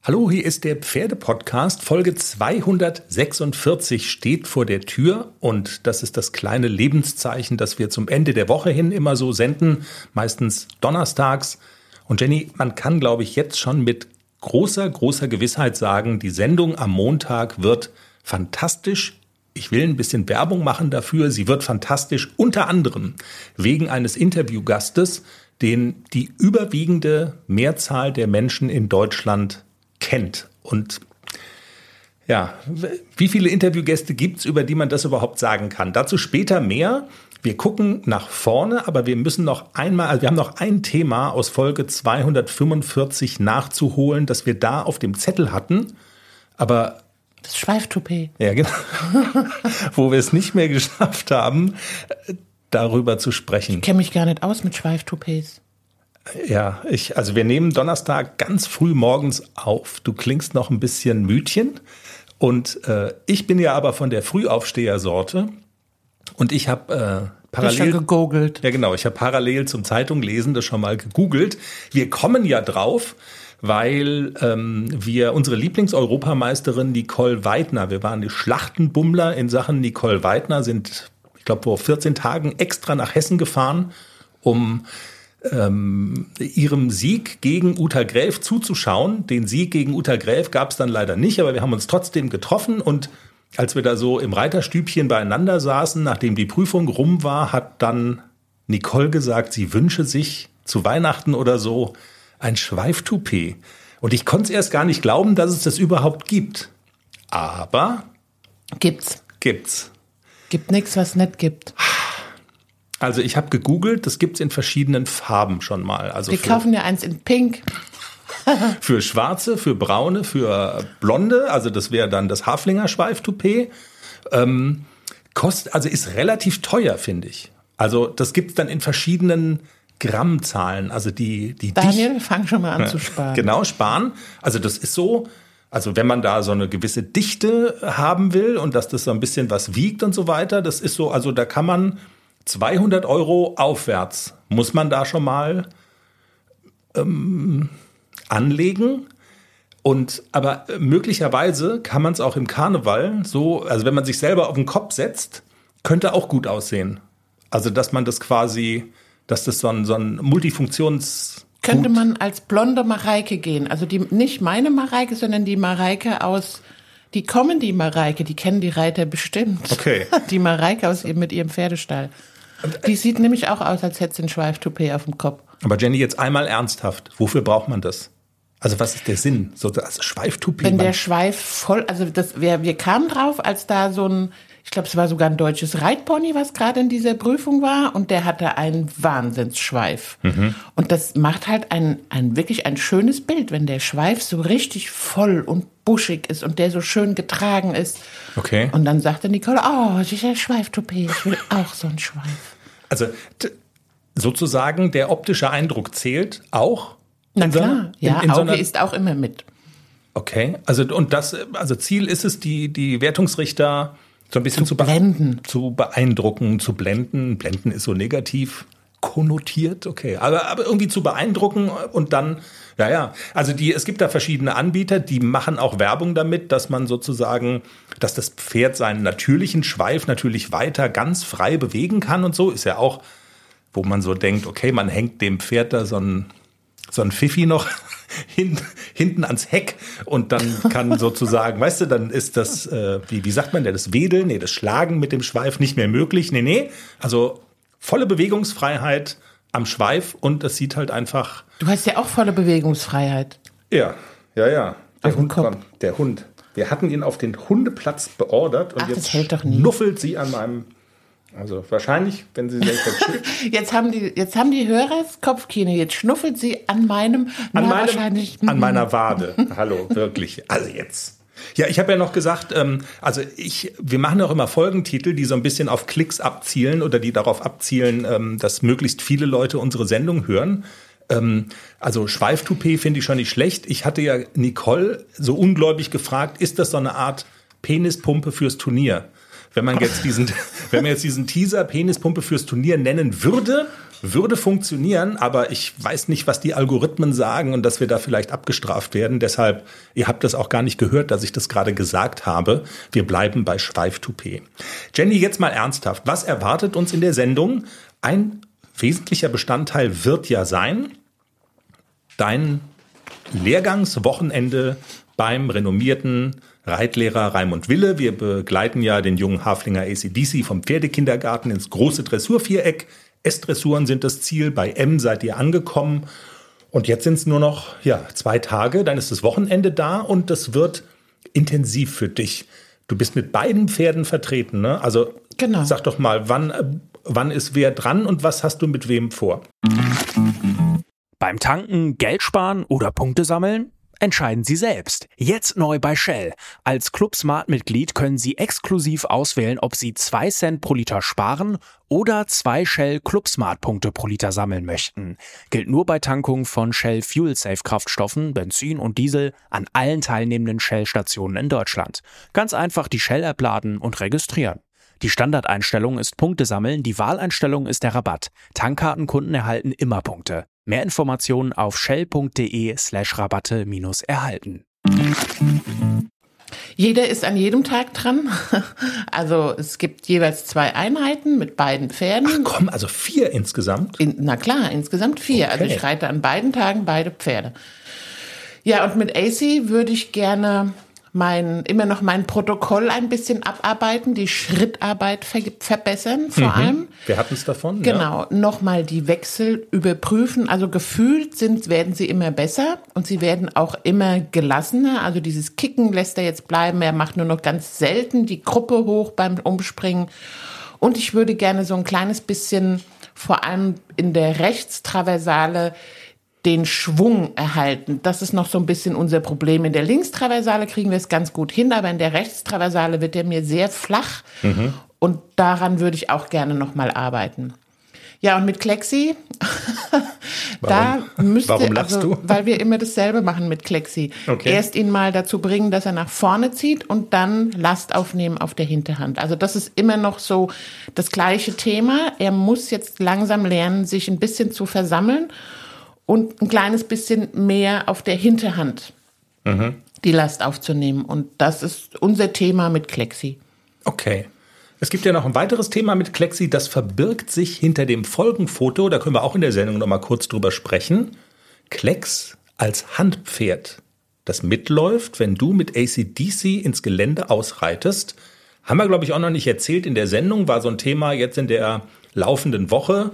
Hallo, hier ist der Pferdepodcast. Folge 246 steht vor der Tür und das ist das kleine Lebenszeichen, das wir zum Ende der Woche hin immer so senden, meistens donnerstags. Und Jenny, man kann, glaube ich, jetzt schon mit großer Gewissheit sagen, die Sendung am Montag wird fantastisch. Ich will ein bisschen Werbung machen dafür. Sie wird fantastisch, unter anderem wegen eines Interviewgastes, den die überwiegende Mehrzahl der Menschen in Deutschland kennt. Und ja, wie viele Interviewgäste gibt's, über die man das überhaupt sagen kann? Dazu später mehr. Wir gucken nach vorne, aber wir müssen noch einmal, also wir haben noch ein Thema aus Folge 245 nachzuholen, das wir da auf dem Zettel hatten. Aber das Schweiftoupet. Ja, genau. Wo wir es nicht mehr geschafft haben, darüber zu sprechen. Ich kenne mich gar nicht aus mit Schweiftoupets. Ja, also wir nehmen Donnerstag ganz früh morgens auf. Du klingst noch ein bisschen müdchen. Und ich bin ja aber von der Frühaufstehersorte. Und ich habe parallel schon gegoogelt. Ja, genau. Ich habe parallel zum Zeitunglesen das schon mal gegoogelt. Wir kommen ja drauf, weil wir unsere Lieblingseuropameisterin Nicole Weidner, wir waren die Schlachtenbummler in Sachen Nicole Weidner, sind, ich glaube, vor 14 Tagen extra nach Hessen gefahren, um ihrem Sieg gegen Uta Gräf zuzuschauen. Den Sieg gegen Uta Gräf gab es dann leider nicht, aber wir haben uns trotzdem getroffen und als wir da so im Reiterstübchen beieinander saßen, nachdem die Prüfung rum war, hat dann Nicole gesagt, sie wünsche sich zu Weihnachten oder so ein Schweiftoupet. Und ich konnte es erst gar nicht glauben, dass es das überhaupt gibt. Aber Gibt's. Gibt nichts, was nicht gibt. Also ich habe gegoogelt, das gibt's in verschiedenen Farben schon mal. Also wir kaufen ja eins in Pink. Für Schwarze, für Braune, für Blonde, also das wäre dann das Haflinger Schweiftoupet. Also ist relativ teuer, finde ich. Also das gibt's dann in verschiedenen Grammzahlen. Also die Daniel, fang schon mal an zu sparen. Genau, sparen. Also das ist so, also wenn man da so eine gewisse Dichte haben will und dass das so ein bisschen was wiegt und so weiter, das ist so, also da kann man 200 € aufwärts, muss man da schon mal anlegen. Aber möglicherweise kann man es auch im Karneval so, also wenn man sich selber auf den Kopf setzt, könnte auch gut aussehen. Also dass man das quasi, dass das so ein Multifunktions... Könnte man als blonde Mareike gehen, also nicht meine Mareike, sondern die Mareike aus... Die Comedy-Mareike, die kennen die Reiter bestimmt. Okay. Die Mareike mit ihrem Pferdestall. Die sieht nämlich auch aus, als hätte sie ein Schweiftoupet auf dem Kopf. Aber Jenny, jetzt einmal ernsthaft. Wofür braucht man das? Also was ist der Sinn? So das Schweiftoupet? Wenn der Schweif voll, also wir kamen drauf, als da so ein, ich glaube, es war sogar ein deutsches Reitpony, was gerade in dieser Prüfung war, und der hatte einen Wahnsinnsschweif. Mhm. Und das macht halt wirklich ein schönes Bild, wenn der Schweif so richtig voll und buschig ist und der so schön getragen ist. Okay. Und dann sagte Nicole, oh, dieser Schweiftoupet, ich will auch so einen Schweif. Also sozusagen der optische Eindruck zählt auch? Na klar, ja, Auge ist auch immer mit. Okay, also Ziel ist es, die Wertungsrichter so ein bisschen zu beeindrucken, zu blenden. Blenden ist so negativ konnotiert, okay. Aber irgendwie zu beeindrucken und dann, also es gibt da verschiedene Anbieter, die machen auch Werbung damit, dass man sozusagen, dass das Pferd seinen natürlichen Schweif natürlich weiter ganz frei bewegen kann und so. Ist ja auch, wo man so denkt, okay, man hängt dem Pferd da so ein Pfiffi noch hinten ans Heck und dann kann sozusagen, weißt du, dann ist das, wie sagt man denn, das Wedeln, das Schlagen mit dem Schweif nicht mehr möglich. Nee, also volle Bewegungsfreiheit am Schweif und das sieht halt einfach... Du hast ja auch volle Bewegungsfreiheit. Ja. Der Hund. Der Hund. Wir hatten ihn auf den Hundeplatz beordert und jetzt schnuffelt sie an meinem... Also wahrscheinlich, wenn sie sich jetzt haben die Hörer das Kopfkino. Jetzt schnuffelt sie an meiner Wade. Hallo, wirklich. Also jetzt. Ja, ich habe ja noch gesagt, wir machen auch immer Folgentitel, die so ein bisschen auf Klicks abzielen oder die darauf abzielen, dass möglichst viele Leute unsere Sendung hören. Also Schweiftoupet finde ich schon nicht schlecht. Ich hatte ja Nicole so ungläubig gefragt, ist das so eine Art Penispumpe fürs Turnier? Wenn man jetzt diesen Teaser Penispumpe fürs Turnier nennen würde, würde funktionieren, aber ich weiß nicht, was die Algorithmen sagen und dass wir da vielleicht abgestraft werden. Deshalb, ihr habt das auch gar nicht gehört, dass ich das gerade gesagt habe. Wir bleiben bei Schweif-Toupet. Jenny, jetzt mal ernsthaft. Was erwartet uns in der Sendung? Ein wesentlicher Bestandteil wird ja sein, dein Lehrgangswochenende beim renommierten Reitlehrer Raimund Wille. Wir begleiten ja den jungen Haflinger AC/DC vom Pferdekindergarten ins große Dressurviereck. S-Dressuren sind das Ziel. Bei M seid ihr angekommen. Und jetzt sind es nur noch 2 Tage. Dann ist das Wochenende da und das wird intensiv für dich. Du bist mit beiden Pferden vertreten, ne? Also genau. Sag doch mal, wann ist wer dran und was hast du mit wem vor? Beim Tanken Geld sparen oder Punkte sammeln? Entscheiden Sie selbst. Jetzt neu bei Shell. Als Club Smart-Mitglied können Sie exklusiv auswählen, ob Sie 2 Cent pro Liter sparen oder 2 Shell Club Smart-Punkte pro Liter sammeln möchten. Gilt nur bei Tankung von Shell Fuel Safe Kraftstoffen, Benzin und Diesel an allen teilnehmenden Shell-Stationen in Deutschland. Ganz einfach die Shell-App laden und registrieren. Die Standardeinstellung ist Punkte sammeln, die Wahleinstellung ist der Rabatt. Tankkartenkunden erhalten immer Punkte. Mehr Informationen auf shell.de/Rabatte-erhalten. Jeder ist an jedem Tag dran. Also es gibt jeweils 2 Einheiten mit beiden Pferden. Ach komm, also 4 insgesamt? Na klar, insgesamt 4. Okay. Also ich reite an beiden Tagen beide Pferde. Ja, und mit AC würde ich gerne immer noch mein Protokoll ein bisschen abarbeiten, die Schrittarbeit verbessern vor allem. Wir hatten es davon. Genau, nochmal die Wechsel überprüfen. Also gefühlt werden sie immer besser und sie werden auch immer gelassener. Also dieses Kicken lässt er jetzt bleiben. Er macht nur noch ganz selten die Gruppe hoch beim Umspringen. Und ich würde gerne so ein kleines bisschen, vor allem in der Rechtstraversale, den Schwung erhalten. Das ist noch so ein bisschen unser Problem. In der Linkstraversale kriegen wir es ganz gut hin, aber in der Rechtstraversale wird der mir sehr flach. Und daran würde ich auch gerne noch mal arbeiten. Ja, und mit Klexi, Warum lachst du? Weil wir immer dasselbe machen mit Klexi. Okay. Erst ihn mal dazu bringen, dass er nach vorne zieht und dann Last aufnehmen auf der Hinterhand. Also das ist immer noch so das gleiche Thema. Er muss jetzt langsam lernen, sich ein bisschen zu versammeln und ein kleines bisschen mehr auf der Hinterhand die Last aufzunehmen. Und das ist unser Thema mit Klexi. Okay. Es gibt ja noch ein weiteres Thema mit Klexi, das verbirgt sich hinter dem Folgenfoto. Da können wir auch in der Sendung noch mal kurz drüber sprechen. Klex als Handpferd, das mitläuft, wenn du mit AC/DC ins Gelände ausreitest. Haben wir, glaube ich, auch noch nicht erzählt in der Sendung. War so ein Thema jetzt in der laufenden Woche.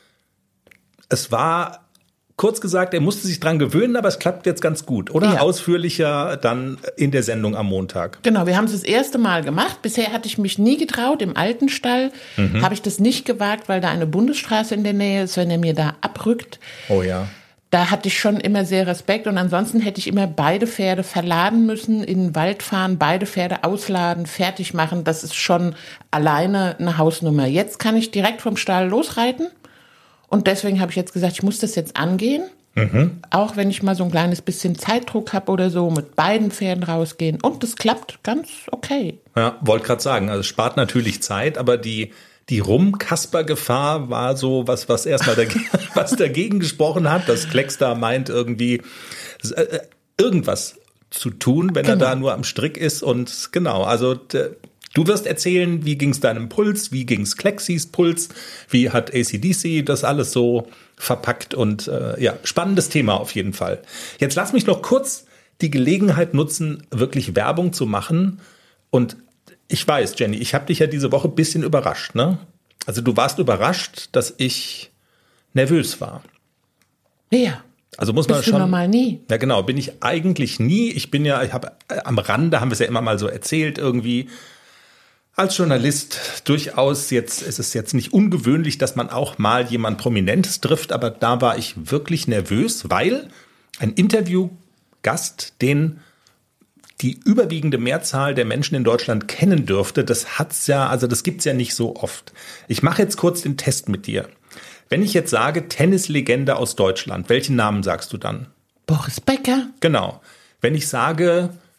Es war... Kurz gesagt, er musste sich dran gewöhnen, aber es klappt jetzt ganz gut, oder? Ja. Ausführlicher dann in der Sendung am Montag. Genau, wir haben es das erste Mal gemacht. Bisher hatte ich mich nie getraut. Im alten Stall habe ich das nicht gewagt, weil da eine Bundesstraße in der Nähe ist, wenn er mir da abrückt. Oh ja. Da hatte ich schon immer sehr Respekt. Und ansonsten hätte ich immer beide Pferde verladen müssen, in den Wald fahren, beide Pferde ausladen, fertig machen. Das ist schon alleine eine Hausnummer. Jetzt kann ich direkt vom Stall losreiten. Und deswegen habe ich jetzt gesagt, ich muss das jetzt angehen. Auch wenn ich mal so ein kleines bisschen Zeitdruck habe oder so, mit beiden Pferden rausgehen. Und das klappt ganz okay. Ja, wollte gerade sagen, also es spart natürlich Zeit, aber die Rum-Kasper-Gefahr war so was erstmal was dagegen gesprochen hat, dass Klex da meint, irgendwie irgendwas zu tun, wenn er da nur am Strick ist. Und genau, also du wirst erzählen, wie ging es deinem Puls, wie ging es Klexis Puls, wie hat AC/DC das alles so verpackt und spannendes Thema auf jeden Fall. Jetzt lass mich noch kurz die Gelegenheit nutzen, wirklich Werbung zu machen. Und ich weiß, Jenny, ich habe dich ja diese Woche ein bisschen überrascht, ne? Also du warst überrascht, dass ich nervös war. Ja. Also muss man Bist du normal nie? Ja, genau, bin ich eigentlich nie. Ich habe am Rande, haben wir es ja immer mal so erzählt, irgendwie als Journalist durchaus ist es jetzt nicht ungewöhnlich, dass man auch mal jemand Prominentes trifft, aber da war ich wirklich nervös, weil ein Interviewgast, den die überwiegende Mehrzahl der Menschen in Deutschland kennen dürfte, das gibt's ja nicht so oft. Ich mache jetzt kurz den Test mit dir. Wenn ich jetzt sage Tennislegende aus Deutschland, welchen Namen sagst du dann? Boris Becker. Genau. Wenn ich sage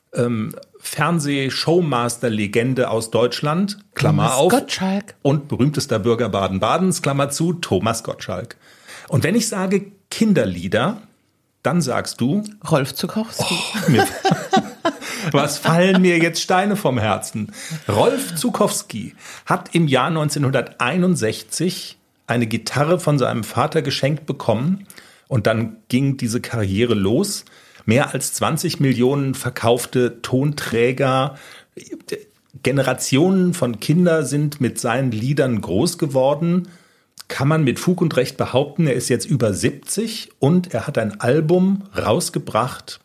Fernseh-Showmaster-Legende aus Deutschland, Klammer auf, Gottschalk. und berühmtester Bürger Baden-Badens, Klammer zu, Thomas Gottschalk. Und wenn ich sage Kinderlieder, dann sagst du Rolf Zuckowski. Was fallen mir jetzt Steine vom Herzen? Rolf Zuckowski hat im Jahr 1961 eine Gitarre von seinem Vater geschenkt bekommen und dann ging diese Karriere los. Mehr als 20 Millionen verkaufte Tonträger, Generationen von Kindern sind mit seinen Liedern groß geworden. Kann man mit Fug und Recht behaupten, er ist jetzt über 70 und er hat ein Album rausgebracht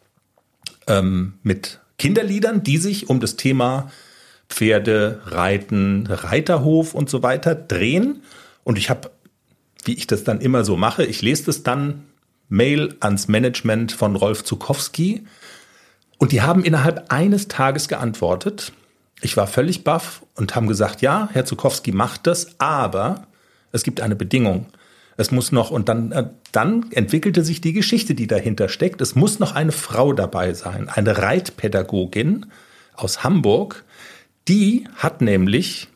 mit Kinderliedern, die sich um das Thema Pferde, Reiten, Reiterhof und so weiter drehen. Und ich habe, wie ich das dann immer so mache, ich lese das dann, Mail ans Management von Rolf Zuckowski. Und die haben innerhalb eines Tages geantwortet. Ich war völlig baff und haben gesagt, ja, Herr Zuckowski macht das, aber es gibt eine Bedingung. Es muss noch, und dann entwickelte sich die Geschichte, die dahinter steckt. Es muss noch eine Frau dabei sein, eine Reitpädagogin aus Hamburg. Die hat nämlich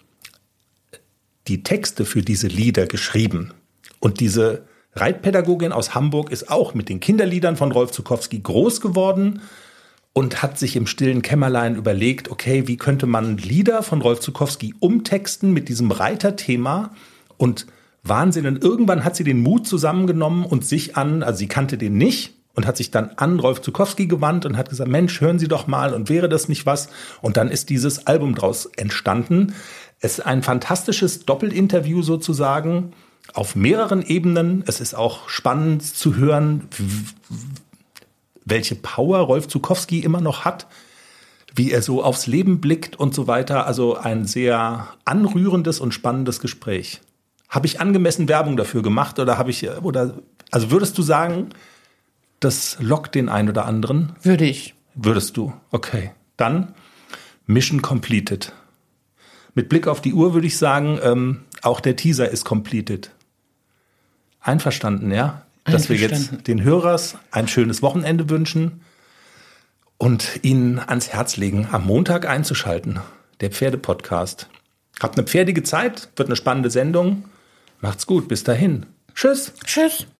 die Texte für diese Lieder geschrieben. Und diese Reitpädagogin aus Hamburg ist auch mit den Kinderliedern von Rolf Zuckowski groß geworden und hat sich im stillen Kämmerlein überlegt, okay, wie könnte man Lieder von Rolf Zuckowski umtexten mit diesem Reiterthema? Und Wahnsinn. Und irgendwann hat sie den Mut zusammengenommen und sich also sie kannte den nicht und hat sich dann an Rolf Zuckowski gewandt und hat gesagt, Mensch, hören Sie doch mal und wäre das nicht was? Und dann ist dieses Album draus entstanden. Es ist ein fantastisches Doppelinterview sozusagen auf mehreren Ebenen. Es ist auch spannend zu hören, welche Power Rolf Zuckowski immer noch hat, wie er so aufs Leben blickt und so weiter. Also ein sehr anrührendes und spannendes Gespräch. Habe ich angemessen Werbung dafür gemacht also würdest du sagen, das lockt den einen oder anderen? Würde ich. Würdest du? Okay. Dann Mission completed. Mit Blick auf die Uhr würde ich sagen, auch der Teaser ist completed. Einverstanden, ja? Dass wir jetzt den Hörers ein schönes Wochenende wünschen und ihnen ans Herz legen, am Montag einzuschalten. Der Pferdepodcast. Habt eine pferdige Zeit, wird eine spannende Sendung. Macht's gut, bis dahin. Tschüss. Tschüss.